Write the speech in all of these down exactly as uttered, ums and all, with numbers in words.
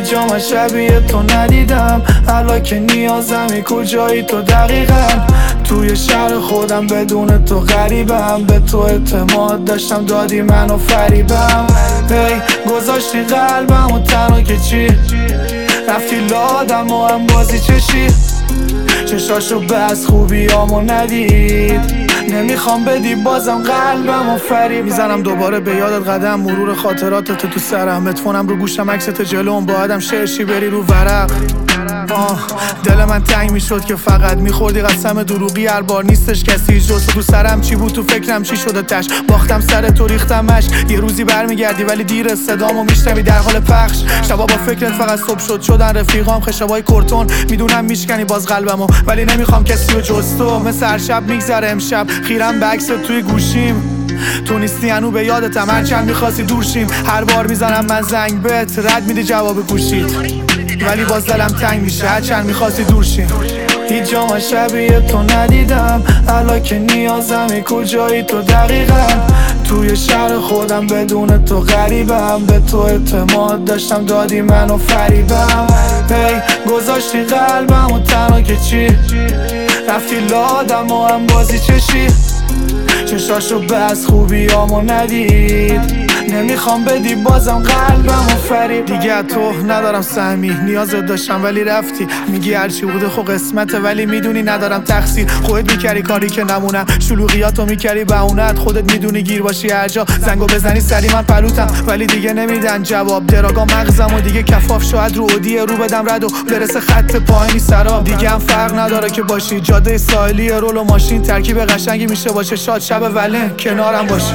هیچ جا من شبیه تو ندیدم. الان که نیازمی کجایی تو دقیقا؟ توی شهر خودم بدون تو غریبم. به تو اعتماد داشتم دادی منو فریبم. هی گذاشتی قلبم و تنها که چی رفتی لادم و هم بازی چشی چشاشو بس خوبیامو ندید. نمیخوام بدی بازم قلبم و فریب. میزنم دوباره به یادت قدم مرور خاطراتت تو سرم. اتفونم رو گوشم عکست جلوم با آدم شرشی بری رو ورق. آه دل من تنگ میشد که فقط میخوردی قسم دروغی. هر بار نیستش کسی جز تو سرم. چی بود تو فکرم چی شده تش باختم سر تو ریختمش. یه روزی برمیگردی ولی دیر صدامو میشنوی در حال پخش. شبا با فکرت فقط صبح شد شدن رفیقام. خشبای کورتون میدونم میشکنی باز قلبمو ولی نمیخوام کسی رو جز تو. مثل هر شب میگذره امشب خیرم به عکست توی گوشیم. تو نیستی هنو به یادتم هرچند میخواستی دور شیم. هر بار میزنم من زنگ بهت رد میدی جواب گوشید ولی باز دلم تنگ میشه هرچند میخواستی دور شیم. هیچ جا من شبیه تو ندیدم. الان که نیازمی کجایی تو دقیقا؟ توی شهر خودم بدون تو غریبم. به تو اعتماد داشتم دادی منو فریبم. هی گذاشتی قلبم و تنها که چی رفتی لادم و هم بازی چشی چشاشو بس خوبیامو ندید. نمیخوام بدی بازم قلبم و فریب. دیگه تو ندارم سهمی نیازت داشتم ولی رفتی. میگی هرچی بوده خب قسمته ولی میدونی ندارم تقصیر. خودت میکردی کاری که نمونم شلوغیاتو میکردی بهونت. خودت میدونی گیر باشی هر جا زنگو بزنی سری من پلوتم ولی دیگه نمیدن جواب. دراگا مغزم و دیگه کفاف شاید رو اودیه رو بدم رد و برسه خط پایینی سراب. دیگه هم فرق نداره که باشی جاده ساحلی رول و ماشین. ترکیب قشنگی میشه باشه شاد شب ولن کنارم باشی.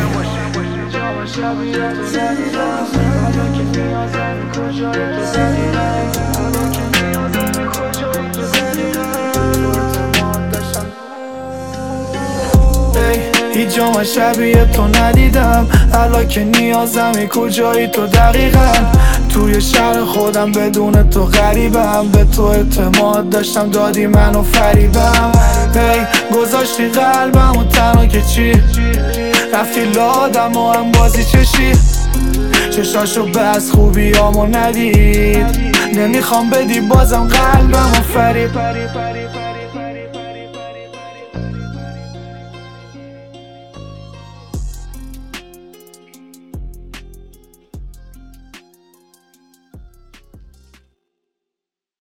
هیچ جا من شبیه تو ندیدم. الان که نیازمی کجایی تو دقیقا؟ توی شهر خودم بدون تو غریبم. به تو اعتماد داشتم دادی منو فریبم. هی گذاشتی قلبم و تنها که چی رفتی لادم و هم بازی چشی چشاشو بس خوبیامو ندید. نمیخوام بدی بازم قلبم و فریب.